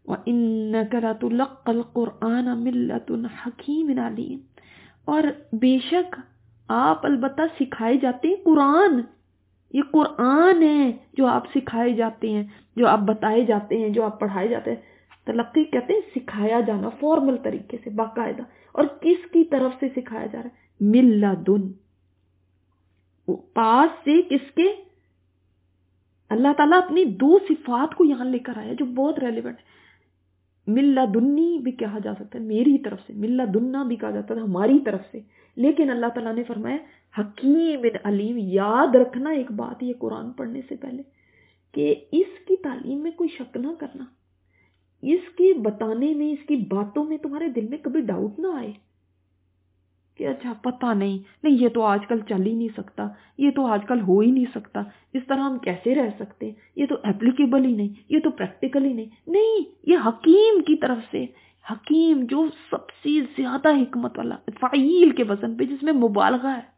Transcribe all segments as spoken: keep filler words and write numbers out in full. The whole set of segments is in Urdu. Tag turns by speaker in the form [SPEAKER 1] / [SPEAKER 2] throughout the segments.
[SPEAKER 1] وَإِنَّكَ لَتُلَقَّى الْقُرْآنَ مِن لَّدُنْ حَكِيمٍ عَلِيمٍ، اور بے شک آپ البتہ سکھائے جاتے ہیں قرآن. یہ قرآن ہے جو آپ سکھائے جاتے ہیں، جو آپ بتائے جاتے ہیں، جو آپ پڑھائے جاتے ہیں. تلقی کہتے ہیں سکھایا جانا فارمل طریقے سے باقاعدہ. اور کس کی طرف سے سکھایا جا رہا ہے؟ من لدن، پاس سے. کس کے؟ اللہ تعالیٰ اپنی دو صفات کو یہاں لے کر آیا جو بہت ریلیونٹ ہے. من لدنی بھی کہا جا سکتا ہے میری طرف سے، من لدنا بھی کہا جاتا ہے ہماری طرف سے، لیکن اللہ تعالیٰ نے فرمایا حکیم علیم. یاد رکھنا ایک بات یہ قرآن پڑھنے سے پہلے کہ اس کی تعلیم میں کوئی شک نہ کرنا، اس کے بتانے میں، اس کی باتوں میں تمہارے دل میں کبھی ڈاؤٹ نہ آئے کہ اچھا پتہ نہیں نہیں یہ تو آج کل چل ہی نہیں سکتا، یہ تو آج کل ہو ہی نہیں سکتا، اس طرح ہم کیسے رہ سکتے، یہ تو اپلیکیبل ہی نہیں، یہ تو پریکٹیکل ہی نہیں. نہیں، یہ حکیم کی طرف سے. حکیم جو سب سے زیادہ حکمت والا، فعیل کے وزن پہ جس میں مبالغہ ہے،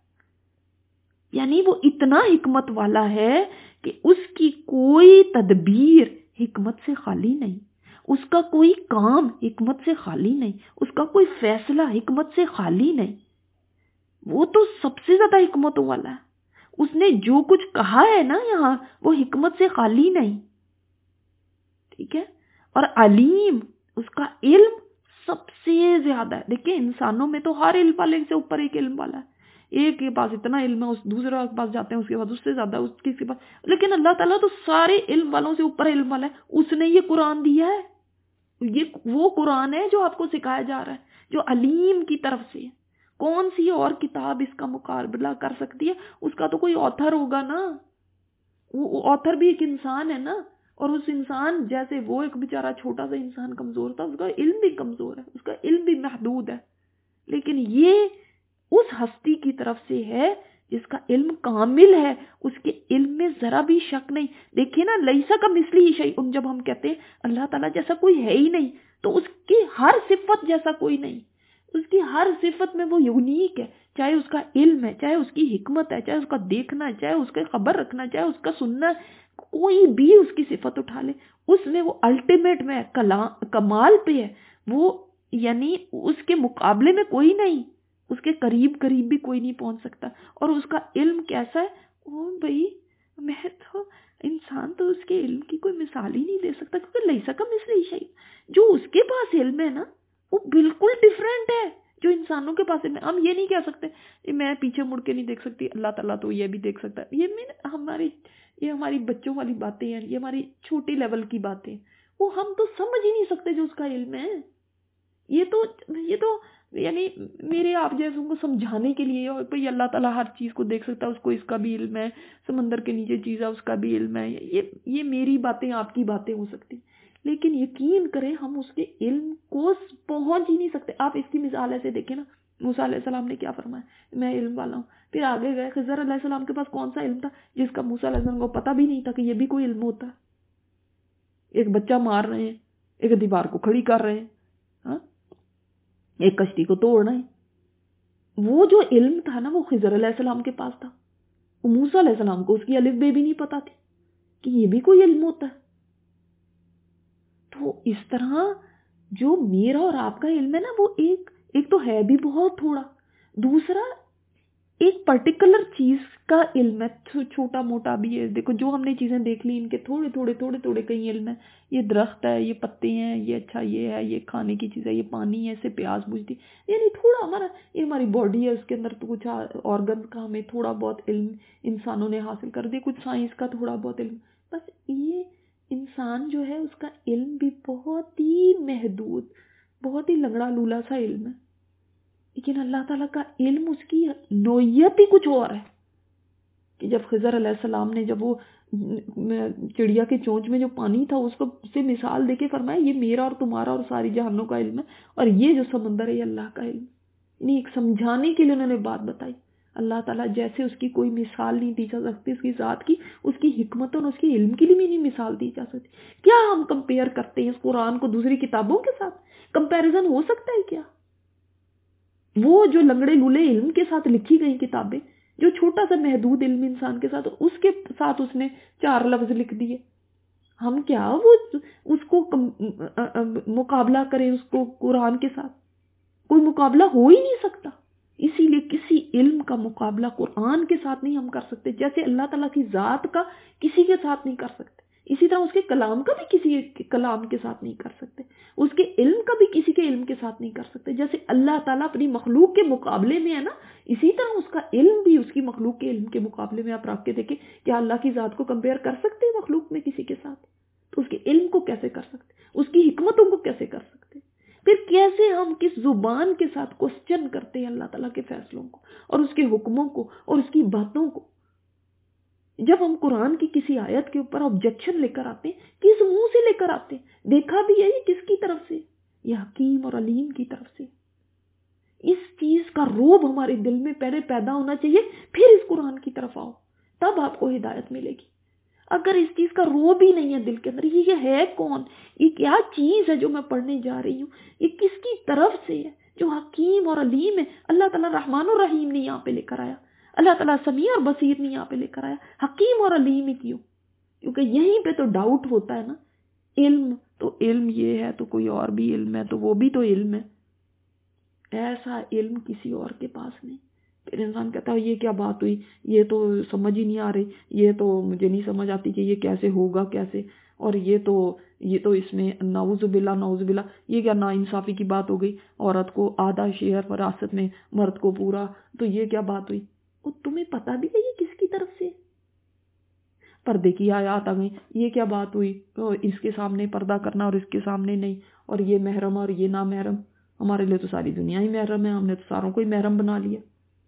[SPEAKER 1] یعنی وہ اتنا حکمت والا ہے کہ اس کی کوئی تدبیر حکمت سے خالی نہیں، اس کا کوئی کام حکمت سے خالی نہیں، اس کا کوئی فیصلہ حکمت سے خالی نہیں. وہ تو سب سے زیادہ حکمتوں والا ہے. اس نے جو کچھ کہا ہے نا یہاں وہ حکمت سے خالی نہیں. ٹھیک ہے. اور علیم، اس کا علم سب سے زیادہ ہے. دیکھیں انسانوں میں تو ہر علم والے سے اوپر ایک علم والا ہے. ایک کے پاس اتنا علم ہے، اس دوسرے کے پاس جاتے ہیں اس کے بعد اس سے زیادہ اس کے پاس، لیکن اللہ تعالیٰ تو سارے علم والوں سے اوپر علم والا ہے. اس نے یہ قرآن دیا ہے، یہ وہ قرآن ہے جو آپ کو سکھایا جا رہا ہے، جو علیم کی طرف سے ہے. کون سی اور کتاب اس کا مقابلہ کر سکتی ہے؟ اس کا تو کوئی آتھر ہوگا نا، وہ آتھر بھی ایک انسان ہے نا، اور اس انسان جیسے وہ ایک بیچارہ چھوٹا سا انسان کمزور تھا، اس کا علم بھی کمزور ہے، اس کا علم بھی محدود ہے، لیکن یہ اس ہستی کی طرف سے ہے جس کا علم کامل ہے، اس کے علم میں ذرا بھی شک نہیں. دیکھیں نا لیسا کا مثلی شیء، جب ہم کہتے ہیں اللہ تعالیٰ جیسا کوئی ہے ہی نہیں، تو اس کی ہر صفت جیسا کوئی نہیں. اس کی ہر صفت میں وہ یونیک ہے، چاہے اس کا علم ہے، چاہے اس کی حکمت ہے، چاہے اس کا دیکھنا ہے، چاہے اس کا خبر رکھنا، چاہے اس کا سننا، کوئی بھی اس کی صفت اٹھا لے، اس میں وہ الٹیمیٹ میں کمال پہ ہے. وہ یعنی اس کے مقابلے میں کوئی نہیں، اس کے قریب قریب بھی کوئی نہیں پہنچ سکتا. اور اس کا علم کیسا ہے؟ او بھائی میں تو انسان تو اس کے علم کی کوئی مثال ہی نہیں دے سکتا، کیونکہ لیسا کا مثلی شیء، جو اس کے پاس علم ہے نا وہ بالکل ڈیفرنٹ ہے جو انسانوں کے پاس ہے. ہم یہ نہیں کہہ سکتے میں پیچھے مڑ کے نہیں دیکھ سکتی، اللہ تعالیٰ تو یہ بھی دیکھ سکتا ہے. یہ میں ہماری یہ ہماری بچوں والی باتیں ہیں، یہ ہماری چھوٹی لیول کی باتیں، وہ ہم تو سمجھ ہی نہیں سکتے جو اس کا علم ہے. یہ تو یہ تو یعنی میرے آپ جیسوں کو سمجھانے کے لیے، اور بھئی اللہ تعالیٰ ہر چیز کو دیکھ سکتا ہے، اس کو اس کا بھی علم ہے، سمندر کے نیچے چیز ہے اس کا بھی علم ہے. یہ یہ میری باتیں آپ کی باتیں ہو سکتی، لیکن یقین کریں ہم اس کے علم کو پہنچ ہی نہیں سکتے. آپ اس کی مثال ایسے دیکھیں نا، موسیٰ علیہ السلام نے کیا فرمایا، میں علم والا ہوں. پھر آگے گئے خضر علیہ السلام کے پاس کون سا علم تھا جس کا موسیٰ علیہ السلام کو پتہ بھی نہیں تھا کہ یہ بھی کوئی علم ہوتا ہے. ایک بچہ مار رہے ہیں، ایک دیوار کو کھڑی کر رہے ہیں، ہاں ایک کشتی کو توڑنا ہے. وہ جو علم تھا نا وہ خضر علیہ السلام کے پاس تھا. وہ موسیٰ علیہ السلام کو اس کی الف بے بھی نہیں پتا تھی کہ یہ بھی کوئی علم ہوتا ہے. تو اس طرح جو میرا اور آپ کا علم ہے نا وہ ایک ایک تو ہے بھی بہت تھوڑا، دوسرا ایک پرٹیکولر چیز کا علم ہے، چھوٹا موٹا بھی ہے. دیکھو جو ہم نے چیزیں دیکھ لی ان کے تھوڑے تھوڑے تھوڑے تھوڑے کئی علم ہے. یہ درخت ہے، یہ پتے ہیں، یہ اچھا یہ ہے، یہ کھانے کی چیز ہے، یہ پانی ہے، اس سے پیاس بجھتی، یعنی تھوڑا ہمارا یہ ہماری باڈی ہے، اس کے اندر تو کچھ آرگن کا ہمیں تھوڑا بہت علم انسانوں نے حاصل کر دیا، کچھ سائنس کا تھوڑا بہت علم. بس یہ انسان جو ہے اس کا علم بھی بہت ہی محدود، بہت ہی لنگڑا لولا سا علم ہے. لیکن اللہ تعالیٰ کا علم اس کی نوعیت ہی کچھ اور ہے کہ جب خضر علیہ السلام نے جب وہ چڑیا کے چونچ میں جو پانی تھا اس کو سے مثال دے کے فرمایا یہ میرا اور تمہارا اور ساری جہانوں کا علم ہے، اور یہ جو سمندر ہے یہ اللہ کا علم. یعنی ایک سمجھانے کے لیے انہوں نے بات بتائی. اللہ تعالیٰ جیسے اس کی کوئی مثال نہیں دی جا سکتی، اس کی ذات کی، اس کی حکمت اور اس کی علم کی بھی نہیں مثال دی جا سکتی. کیا ہم کمپیئر کرتے ہیں اس قرآن کو دوسری کتابوں کے ساتھ؟ کمپیریزن ہو سکتا ہے کیا؟ وہ جو لنگڑے لولے علم کے ساتھ لکھی گئی کتابیں، جو چھوٹا سا محدود علم انسان کے ساتھ، اس کے ساتھ اس نے چار لفظ لکھ دیے. ہم کیا وہ اس کو مقابلہ کریں اس کو قرآن کے ساتھ؟ کوئی مقابلہ ہو ہی نہیں سکتا. اسی لیے کسی علم کا مقابلہ قرآن کے ساتھ نہیں ہم کر سکتے. جیسے اللہ تعالیٰ کی ذات کا کسی کے ساتھ نہیں کر سکتے، اسی طرح اس کے کلام کا بھی کسی کے کلام کے ساتھ نہیں کر سکتے، اس کے علم کا بھی کسی کے علم کے ساتھ نہیں کر سکتے. جیسے اللہ تعالیٰ اپنی مخلوق کے مقابلے میں ہے نا، اسی طرح اس کا علم بھی اس کی مخلوق کے علم کے مقابلے میں. آپ رکھ کے دیکھیں کیا اللہ کی ذات کو کمپیئر کر سکتے ہیں مخلوق میں کسی کے ساتھ؟ تو اس کے علم کو کیسے کر سکتے، اس کی حکمتوں کو کیسے کر سکتے؟ پھر کیسے ہم کس زبان کے ساتھ کوسچن کرتے ہیں اللہ تعالیٰ کے فیصلوں کو اور اس کے حکموں کو اور اس کی باتوں کو؟ جب ہم قرآن کی کسی آیت کے اوپر آبجیکشن لے کر آتے ہیں، کس منہ سے لے کر آتے ہیں؟ دیکھا بھی ہے یہ کس کی طرف سے؟ یہ حکیم اور علیم کی طرف سے. اس چیز کا روب ہمارے دل میں پہلے پیدا ہونا چاہیے، پھر اس قرآن کی طرف آؤ، تب آپ کو ہدایت ملے گی. اگر اس چیز کا روب ہی نہیں ہے دل کے اندر، یہ ہے کون، یہ کیا چیز ہے جو میں پڑھنے جا رہی ہوں، یہ کس کی طرف سے ہے جو حکیم اور علیم ہے. اللہ تعالیٰ رحمان اور رحیم نہیں یہاں پہ لے کر آیا، اللہ تعالیٰ سمیع اور بصیر نہیں یہاں پہ لے کر آیا، حکیم اور علیم ہی کیوں؟ کیونکہ یہیں پہ تو ڈاؤٹ ہوتا ہے نا. علم تو علم یہ ہے تو کوئی اور بھی علم ہے تو وہ بھی تو علم ہے. ایسا علم کسی اور کے پاس نہیں. پھر انسان کہتا ہے یہ کیا بات ہوئی، یہ تو سمجھ ہی نہیں آ رہی، یہ تو مجھے نہیں سمجھ آتی کہ یہ کیسے ہوگا کیسے، اور یہ تو یہ تو اس میں نعوذ باللہ نعوذ باللہ یہ کیا ناانصافی کی بات ہو گئی، عورت کو آدھا شیئر وراثت میں مرد کو پورا، تو یہ کیا بات ہوئی؟ اور تمہیں پتہ بھی ہے یہ کس کی طرف سے؟ پردے کی آیات آ گئی، یہ کیا بات ہوئی، اس کے سامنے پردہ کرنا اور اس کے سامنے نہیں، اور یہ محرم اور یہ نامحرم. ہمارے لیے تو ساری دنیا ہی محرم ہے، ہم نے تو ساروں کو ہی محرم بنا لیا.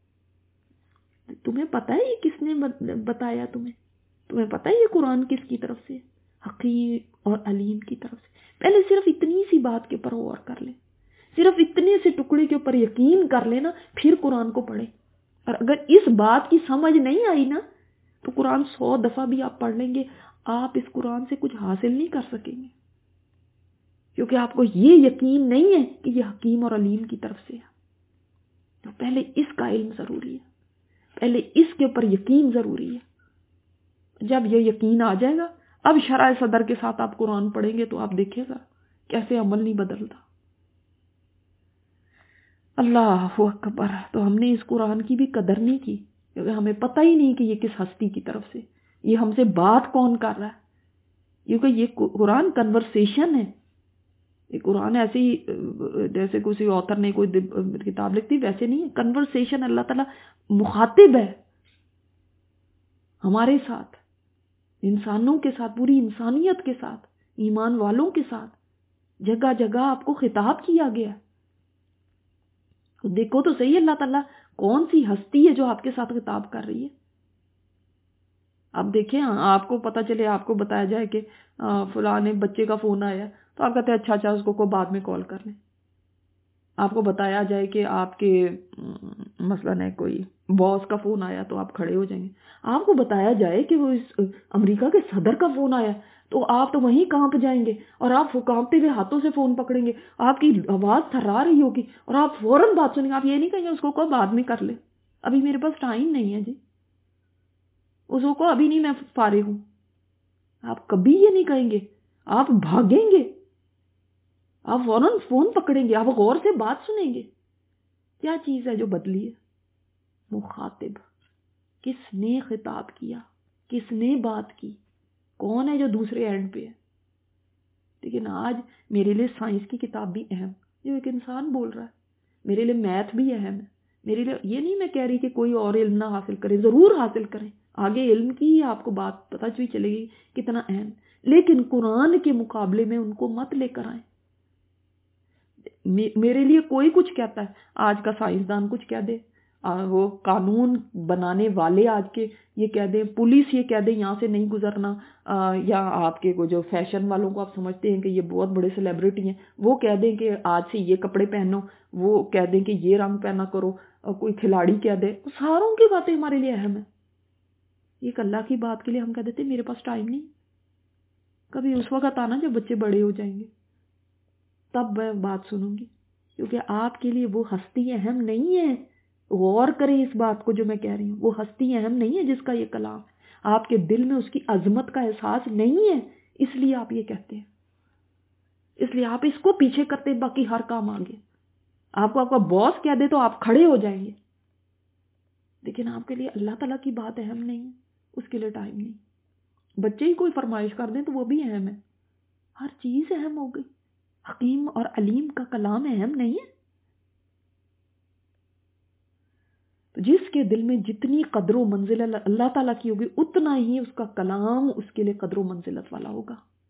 [SPEAKER 1] تمہیں پتہ ہے یہ کس نے بتایا؟ تمہیں تمہیں پتہ ہے یہ قرآن کس کی طرف سے؟ حکیم اور علیم کی طرف سے. پہلے صرف اتنی سی بات کے اوپر غور کر لیں، صرف اتنے سے ٹکڑے کے اوپر یقین کر لینا، پھر قرآن کو پڑھیں. اور اگر اس بات کی سمجھ نہیں آئی نا تو قرآن سو دفعہ بھی آپ پڑھ لیں گے، آپ اس قرآن سے کچھ حاصل نہیں کر سکیں گے، کیونکہ آپ کو یہ یقین نہیں ہے کہ یہ حکیم اور علیم کی طرف سے ہے. تو پہلے اس کا علم ضروری ہے، پہلے اس کے اوپر یقین ضروری ہے. جب یہ یقین آ جائے گا، اب شرح صدر کے ساتھ آپ قرآن پڑھیں گے تو آپ دیکھیں گا کیسے عمل نہیں بدلتا. اللہ اکبر. تو ہم نے اس قرآن کی بھی قدر نہیں کی، کیونکہ ہمیں پتہ ہی نہیں کہ یہ کس ہستی کی طرف سے، یہ ہم سے بات کون کر رہا ہے. کیونکہ یہ قرآن کنورسیشن ہے، یہ قرآن ایسے ہی جیسے کسی آتھر نے کوئی کتاب لکھتی ویسے نہیں ہے. کنورسیشن، اللہ تعالیٰ مخاطب ہے ہمارے ساتھ، انسانوں کے ساتھ، پوری انسانیت کے ساتھ، ایمان والوں کے ساتھ. جگہ جگہ آپ کو خطاب کیا گیا. دیکھو تو صحیح اللہ تعالیٰ کون سی ہستی ہے جو آپ کے ساتھ خطاب کر رہی ہے. اب دیکھیں آپ کو پتہ چلے، آپ کو بتایا جائے کہ فلاں بچے کا فون آیا تو آپ کہتے ہیں اچھا اچھا اس کو بعد میں کال کر لیں. آپ کو بتایا جائے کہ آپ کے مثلاً ہے کوئی باس کا فون آیا تو آپ کھڑے ہو جائیں گے. آپ کو بتایا جائے کہ وہ اس امریکہ کے صدر کا فون آیا تو آپ تو وہیں کانپ جائیں گے اور آپ کانپتے ہوئے ہاتھوں سے فون پکڑیں گے، آپ کی آواز تھرا رہی ہوگی اور آپ فوراً بات سنیں گے. آپ یہ نہیں کہیں گے اس کو کو بعد میں کر لے، ابھی میرے پاس ٹائم نہیں ہے جی، اس کو ابھی نہیں میں فارغ ہوں. آپ کبھی یہ نہیں کہیں گے، آپ بھاگیں گے، آپ فوراً فون پکڑیں گے، آپ غور سے بات سنیں گے. کیا چیز ہے جو بدلی ہے؟ مخاطب. کس نے خطاب کیا، کس نے بات کی، کون ہے جو دوسرے اینڈ پہ ہے. لیکن آج میرے لیے سائنس کی کتاب بھی اہم، جو ایک انسان بول رہا ہے، میرے لیے میتھ بھی اہم ہے. میرے لیے یہ نہیں میں کہہ رہی کہ کوئی اور علم نہ حاصل کرے، ضرور حاصل کریں، آگے علم کی آپ کو بات پتہ بھی چلے گی کتنا اہم، لیکن قرآن کے مقابلے میں ان کو مت لے کر آئیں. میرے لیے کوئی کچھ کہتا ہے، آج کا سائنسدان کچھ کہہ دے، وہ قانون بنانے والے آج کے یہ کہہ دیں، پولیس یہ کہہ دیں یہاں سے نہیں گزرنا، یا آپ کے جو فیشن والوں کو آپ سمجھتے ہیں کہ یہ بہت بڑے سیلیبریٹی ہیں، وہ کہہ دیں کہ آج سے یہ کپڑے پہنو، وہ کہہ دیں کہ یہ رنگ پہنا کرو، کوئی کھلاڑی کہہ دے، ساروں کی باتیں ہمارے لیے اہم ہیں. ایک اللہ کی بات کے لیے ہم کہہ دیتے میرے پاس ٹائم نہیں. کبھی اس وقت آنا جب بچے بڑے ہو جائیں گے، تب میں بات سنوں گی، کیونکہ آپ کے لیے وہ ہستی اہم نہیں ہے. غور کریں اس بات کو جو میں کہہ رہی ہوں، وہ ہستی اہم نہیں ہے جس کا یہ کلام، آپ کے دل میں اس کی عظمت کا احساس نہیں ہے، اس لیے آپ یہ کہتے ہیں. اس لیے آپ اس کو پیچھے کرتے باقی ہر کام آگے. آپ کو آپ کا باس کہہ دے تو آپ کھڑے ہو جائیں گے، لیکن آپ کے لیے اللہ تعالیٰ کی بات اہم نہیں ہے، اس کے لیے ٹائم نہیں. بچے ہی کوئی فرمائش کر دیں تو وہ بھی اہم ہے. ہر چیز اہم ہو گئی. حکیم اور علیم کا کلام اہم نہیں ہے؟ تو جس کے دل میں جتنی قدر و منزلت اللہ تعالیٰ کی ہوگی اتنا ہی اس کا کلام اس کے لیے قدر و منزلت والا ہوگا.